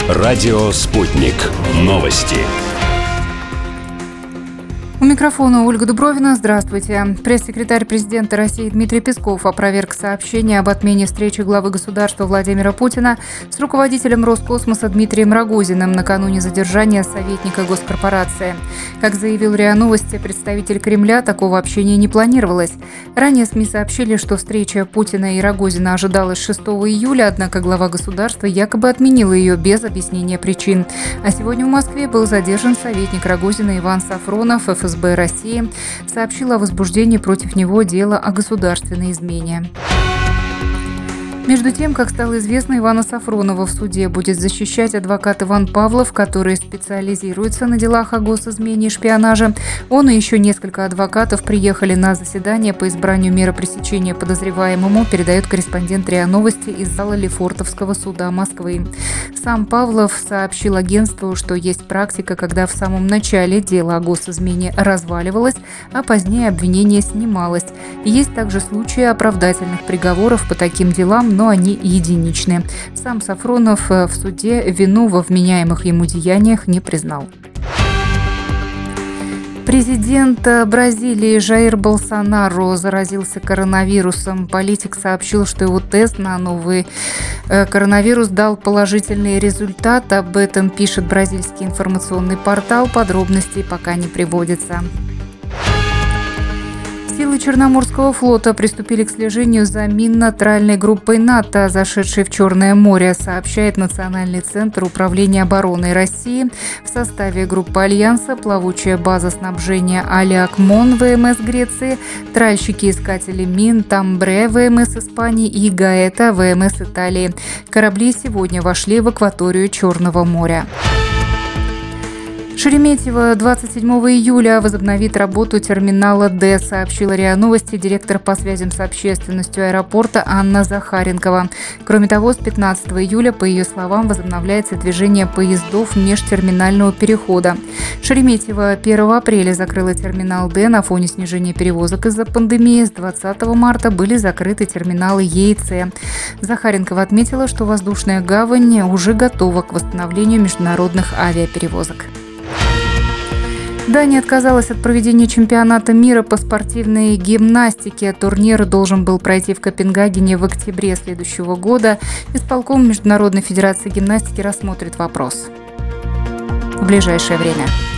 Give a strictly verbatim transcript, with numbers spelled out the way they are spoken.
Радио «Спутник». Новости. У микрофона Ольга Дубровина. Здравствуйте. Пресс-секретарь президента России Дмитрий Песков опроверг сообщение об отмене встречи главы государства Владимира Путина с руководителем Роскосмоса Дмитрием Рогозиным накануне задержания советника госкорпорации. Как заявил РИА Новости, представитель Кремля, такого общения не планировалось. Ранее СМИ сообщили, что встреча Путина и Рогозина ожидалась шестого июля, однако глава государства якобы отменил ее без объяснения причин. А сегодня в Москве был задержан советник Рогозина Иван Сафронов. эф эс бэ России сообщил о возбуждении против него дела о государственной измене. Между тем, как стало известно, Ивана Сафронова в суде будет защищать адвокат Иван Павлов, который специализируется на делах о госизмене и шпионаже. Он и еще несколько адвокатов приехали на заседание по избранию меры пресечения подозреваемому, передает корреспондент РИА Новости из зала Лефортовского суда Москвы. Сам Павлов сообщил агентству, что есть практика, когда в самом начале дело о госизмене разваливалось, а позднее обвинение снималось. И есть также случаи оправдательных приговоров по таким делам, но они единичны. Сам Сафронов в суде вину во вменяемых ему деяниях не признал. Президент Бразилии Жаир Болсонaro заразился коронавирусом. Политик сообщил, что его тест на новый коронавирус дал положительный результат. Об этом пишет бразильский информационный портал. Подробностей пока не приводится. Силы Черноморского флота приступили к слежению за минно-тральной группой НАТО, зашедшей в Черное море, сообщает Национальный центр управления обороной России. В составе группы Альянса плавучая база снабжения Алиакмон ВМС Греции, тральщики-искатели мин Тамбре ВМС Испании и Гаэта ВМС Италии. Корабли сегодня вошли в акваторию Черного моря. Шереметьево двадцать седьмого июля возобновит работу терминала «Д», сообщила РИА Новости директор по связям с общественностью аэропорта Анна Захаренкова. Кроме того, с пятнадцатого июля, по ее словам, возобновляется движение поездов межтерминального перехода. Шереметьево первого апреля закрыла терминал «Д» на фоне снижения перевозок из-за пандемии. С двадцатого марта были закрыты терминалы Е и С. Захаренкова отметила, что воздушная гавань уже готова к восстановлению международных авиаперевозок. Дания отказалась от проведения чемпионата мира по спортивной гимнастике. Турнир должен был пройти в Копенгагене в октябре следующего года. Исполком Международной федерации гимнастики рассмотрит вопрос в ближайшее время.